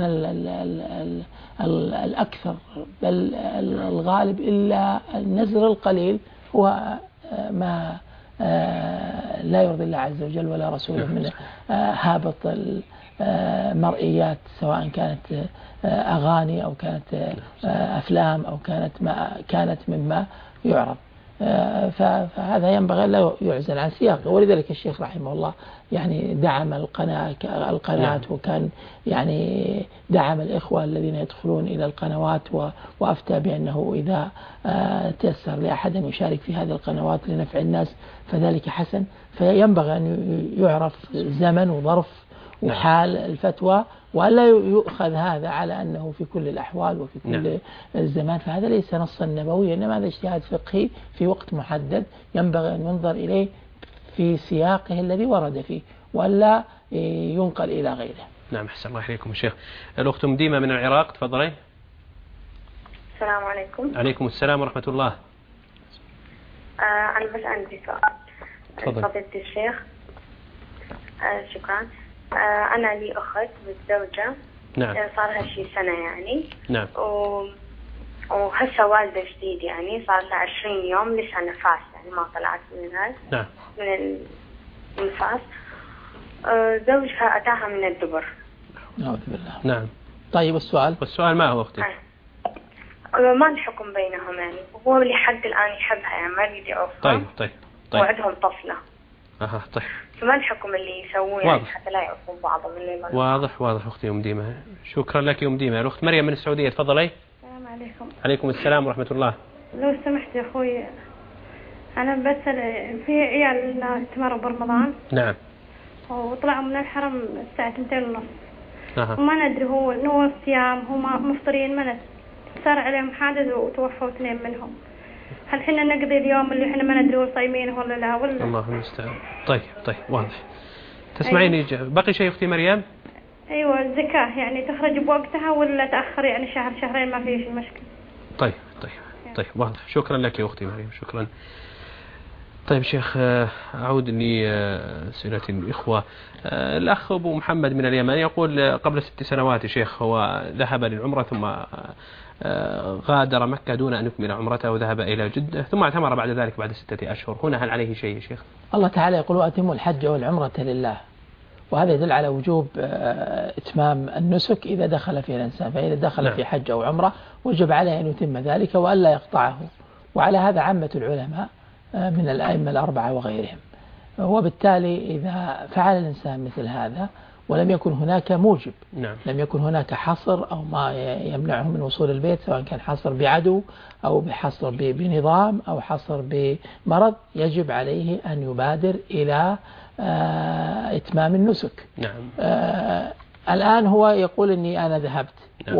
الأكثر بل الغالب إلا النزر القليل هو ما لا يرضي الله عز وجل ولا رسوله من هابط المرئيات، سواء كانت أغاني أو كانت أفلام أو كانت مما يعرض. فهذا ينبغي لا يعزل عن سياقه. ولذلك الشيخ رحمه الله يعني دعم القناة وكان يعني دعم الإخوة الذين يدخلون إلى القنوات وأفتى بأنه إذا تيسر لأحد أن يشارك في هذه القنوات لنفع الناس فذلك حسن. فينبغي أن يعرف زمن وظرف وحال الفتوى، وألا يؤخذ هذا على أنه في كل الأحوال وفي كل الزمان، فهذا ليس نصا نبويا، إنما هذا اجتهاد فقهي في وقت محدد ينبغي أن ينظر إليه في سياقه الذي ورد فيه ولا ينقل إلى غيره. نعم، أحسن الله إليكم يا شيخ. الأخت مديمة من العراق، تفضلي. السلام عليكم. عليكم السلام ورحمة الله. أنا بس عندي سؤال. فضيلة الشيخ. شكرا. أنا لي أخت متزوجة. نعم. صار لها شي سنة يعني. نعم. وهسه والدة جديد يعني صار لها 20 يوم لسه نفاس يعني ما طلعت من هذا. نعم. من النفاس. زوجها أتاها من الدبر. نعوذ بالله. نعم. طيب والسؤال ما هو أختي؟ ما الحكم بينهم يعني؟ هو لحد الآن يحبها يعني ما يريد يعوفها. طيب. وعندهم طفلة. طيب. فما الحكم اللي يسووه يعني حتى لا يعرفون بعضهم اللي واضح أختي أم ديمة. شكرا لك يا أم ديمة. الأخت مريم من السعودية، تفضلي. السلام عليكم. عليكم السلام ورحمة الله. لو سمحت يا أخوي، أنا بسأل في عيال تمروا برمضان. نعم. وطلعوا من الحرم الساعة 2:30. وما ندري هو صيام هم مفطرين، ما ندري صار عليهم حادث وتوفوا 2 منهم. هل حنا نقضي اليوم اللي حنا ما ندري هو صايمين ولا لا ولا؟ الله المستعان. طيب واضح. تسمعيني بقي شيء أختي مريم؟ أيوة، الزكاة يعني تخرج بوقتها ولا تأخر يعني شهر شهرين ما فيش مشكلة. طيب واضح. شكرا لك يا أختي مريم، شكرا. طيب شيخ، أعود لأسئلة الإخوة. الأخ أبو محمد من اليمن يقول قبل 6 سنوات شيخ هو ذهب للعمرة ثم غادر مكة دون أن يكمل عمرته وذهب إلى جدة ثم اعتمر بعد ذلك بعد 6 أشهر. هنا هل عليه شيء يا شيخ؟ الله تعالى يقول وأتموا الحج والعمرة لله، وهذا يدل على وجوب إتمام النسك إذا دخل فيه الإنسان. فإذا دخل في حج أو عمرة وجب عليه أن يتم ذلك وألا يقطعه، وعلى هذا عامة العلماء من الأئمة الأربعة وغيرهم. وبالتالي إذا فعل الإنسان مثل هذا ولم يكن هناك موجب، لم يكن هناك حصر أو ما يمنعه من وصول البيت، سواء كان حصر بعدو أو بحصر بنظام أو حصر بمرض، يجب عليه أن يبادر إلى إتمام النسك. الآن هو يقول أني أنا ذهبت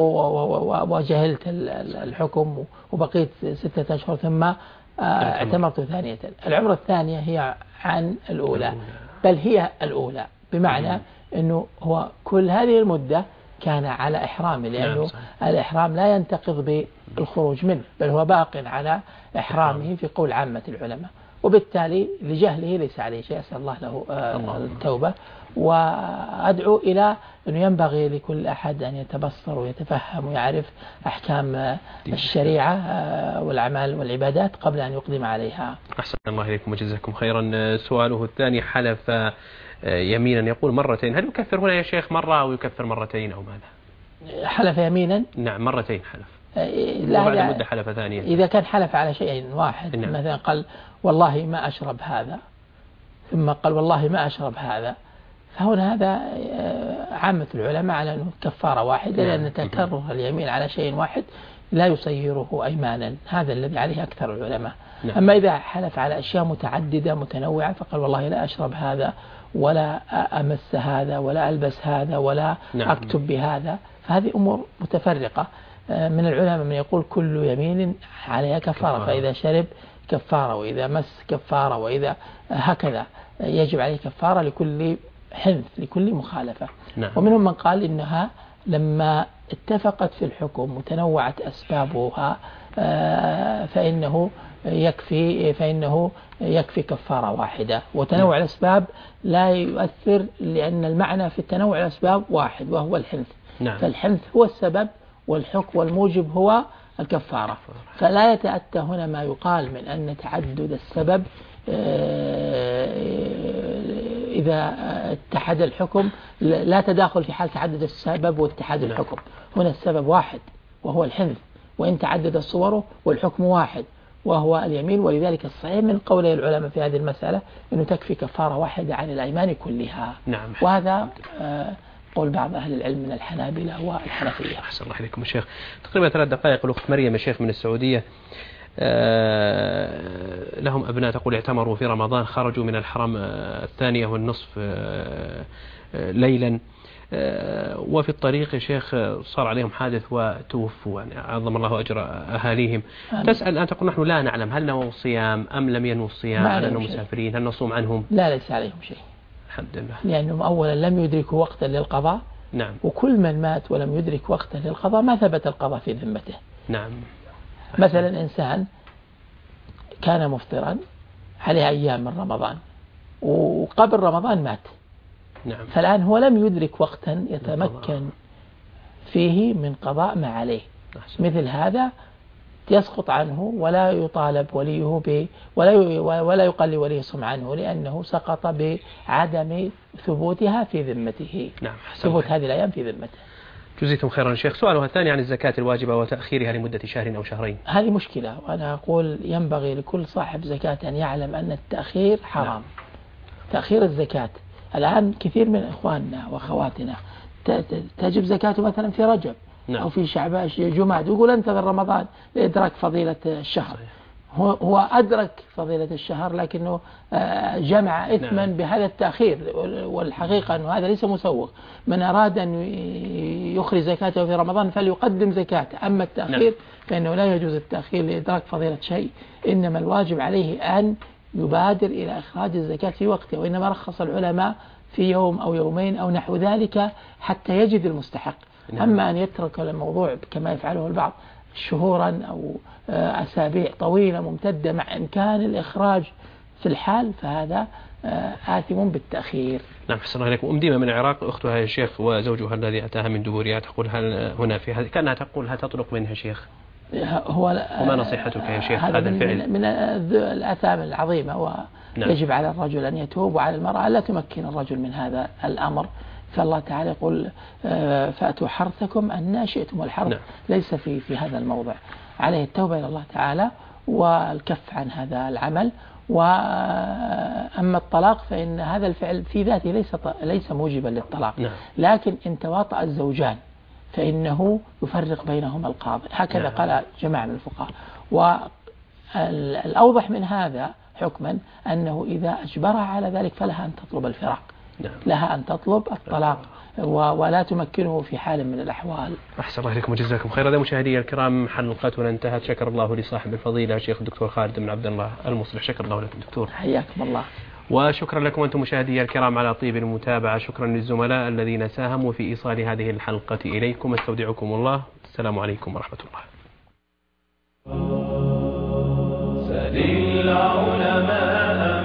وجهلت الحكم وبقيت 6 أشهر ثم اعتمرت ثانية. العمرة الثانية هي عن الأولى، بل هي الأولى، بمعنى أنه هو كل هذه المدة كان على إحرامه، لأنه الإحرام لا ينتقض بالخروج منه، بل هو باق على إحرامه في قول عامة العلماء. وبالتالي لجهله ليس عليه شيء، أسأل الله له التوبة. وأدعو إلى أنه ينبغي لكل أحد أن يتبصر ويتفهم ويعرف أحكام الشريعة والأعمال والعبادات قبل أن يقدم عليها. أحسن الله إليكم وجزاكم خيرا. سؤاله الثاني: حلف يمينا يقول مرتين، هل يكفر هنا يا شيخ مرة أو يكفر مرتين أو ماذا؟ حلف يمينا؟ نعم، مرتين حلف. وبعد مدة حلف ثانية. إذا كان حلف على شيء واحد، مثلا قال والله ما أشرب هذا، ثم قال والله ما أشرب هذا، فهنا هذا عامة العلماء على أنه كفارة واحدة، لأن تكرر اليمين على شيء واحد لا يصيره أيمانا، هذا الذي عليه أكثر العلماء. أما إذا حلف على أشياء متعددة متنوعة فقال والله لا أشرب هذا ولا أمس هذا ولا ألبس هذا ولا أكتب بهذا، فهذه أمور متفرقة. من العلماء من يقول كل يمين عليها كفارة، فإذا شرب كفارة وإذا مس كفارة وإذا هكذا يجب عليه كفارة لكل حنث، لكل مخالفة. ومنهم من قال إنها لما اتفقت في الحكم وتنوعت أسبابها فإنه يكفي كفارة واحدة، وتنوع الأسباب لا يؤثر، لأن المعنى في التنوع الأسباب واحد وهو الحنث. فالحنث هو السبب والحكم والموجب هو الكفارة، فلا يتأتى هنا ما يقال من أن تعدد السبب إذا اتحد الحكم، لا تداخل في حال تعدد السبب واتحاد الحكم. هنا السبب واحد وهو الحنث، وإن تعدد صوره والحكم واحد وهو اليمين. ولذلك الصحيح من قول العلماء في هذه المسألة أنه تكفي كفارة واحدة عن الأيمان كلها. نعم. وهذا قول بعض أهل العلم من الحنابلة والحنفية. أحسن الله إليكم يا شيخ. تقريبا 3 دقائق. الأخت مريم يا شيخ من السعودية، لهم أبناء تقول اعتمروا في رمضان، خرجوا من الحرم 2:30 ليلا، وفي الطريق يا شيخ صار عليهم حادث وتوفوا، يعني عظم الله أجر أهاليهم. تسأل الآن تقول نحن لا نعلم هل نووا الصيام أم لم ينووا الصيام، هل أنهم مسافرين، هل نصوم عنهم؟ لا، ليس عليهم شيء الحمد لله، لأنهم أولا لم يدركوا وقتا للقضاء. نعم. وكل من مات ولم يدرك وقتا للقضاء ما ثبت القضاء في ذمته. نعم. مثلا إنسان كان مفطرا عليه أيام من رمضان وقبل رمضان مات، نعم. فالآن هو لم يدرك وقتا يتمكن فيه من قضاء ما عليه. مثل هذا يسقط عنه ولا يطالب وليه ولا يقال لوليه صم عنه، لأنه سقط بعدم ثبوتها في ذمته. نعم. ثبوت هذه الأيام في ذمته. جزيتم خيرا شيخ. سؤالها الثاني عن الزكاة الواجبة وتأخيرها لمدة شهر أو شهرين. هذه مشكلة، وأنا أقول ينبغي لكل صاحب زكاة أن يعلم أن التأخير حرام. نعم. تأخير الزكاة الآن كثير من إخواننا وأخواتنا تجب زكاته مثلا في رجب. نعم. أو في شعبان جماد، ويقول انتظر رمضان لإدراك فضيلة الشهر. صحيح. هو أدرك فضيلة الشهر لكنه جمع إثما. نعم. بهذا التأخير، والحقيقة أنه هذا ليس مسوغ. من أراد أن يخرج زكاته في رمضان فليقدم زكاته. أما التأخير نعم. فإنه لا يجوز التأخير لإدراك فضيلة شيء، إنما الواجب عليه أن يبادر إلى إخراج الزكاة في وقته، وإنما رخص العلماء في يوم أو يومين أو نحو ذلك حتى يجد المستحق. نعم. أما أن يترك الموضوع كما يفعله البعض شهورا أو أسابيع طويلة ممتدة مع إمكان الإخراج في الحال، فهذا آثم بالتأخير. نعم. حسن الله عليكم. ديمة من العراق، أختها يا شيخ وزوجها الذي أتاها من دبورها، تقول هل هنا في هذه كأنها تقول هل تطلق منها شيخ؟ وما نصيحتك يا شيخ هذا الفعل؟ من الآثام العظيمة، ويجب على الرجل أن يتوب، وعلى المرأة لا تمكن الرجل من هذا الأمر. فالله تعالى يقول فأتوا حرثكم أن شئتم، والحرث نعم. ليس في هذا الموضع. عليه التوبة إلى الله تعالى والكف عن هذا العمل. وأما الطلاق فإن هذا الفعل في ذاته ليس موجبا للطلاق. نعم. لكن إن تواطأ الزوجان فإنه يفرق بينهما القاضي، هكذا نعم. قال جماعة من الفقهاء. والأوضح من هذا حكما أنه إذا أجبرها على ذلك فلها أن تطلب الفراق. نعم. لها أن تطلب الطلاق ولا تمكنه في حال من الأحوال. أحسن الله إليكم وجزاكم خير. هذا مشاهدي الكرام حلقتنا انتهت. شكر الله لصاحب الفضيلة الشيخ الدكتور خالد بن عبد الله المصلح. شكر الله لكم دكتور. حياكم الله. وشكرا لكم أنتم مشاهدي الكرام على طيب المتابعة. شكرا للزملاء الذين ساهموا في إيصال هذه الحلقة إليكم. استودعكم الله. السلام عليكم ورحمة الله. سل العلماء